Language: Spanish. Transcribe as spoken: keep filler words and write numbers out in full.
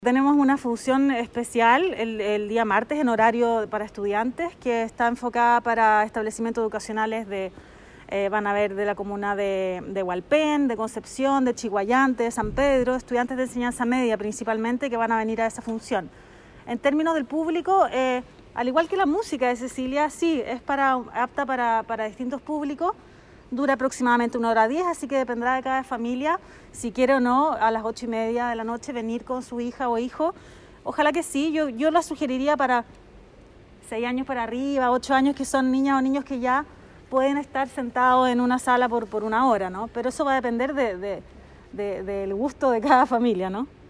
Tenemos una función especial el, el día martes en horario para estudiantes que está enfocada para establecimientos educacionales de, eh, van a ver de la comuna de, de Hualpén, de Concepción, de Chiguayante, de San Pedro, estudiantes de enseñanza media principalmente que van a venir a esa función. En términos del público, eh, al igual que la música de Cecilia, sí, es para, apta para, para distintos públicos. Dura aproximadamente una hora diez, así que dependerá de cada familia si quiere o no a las ocho y media de la noche venir con su hija o hijo. Ojalá que sí, yo, yo la sugeriría para seis años para arriba, ocho años, que son niñas o niños que ya pueden estar sentados en una sala por, por una hora, ¿no? Pero eso va a depender de, de, de, del gusto de cada familia, ¿no?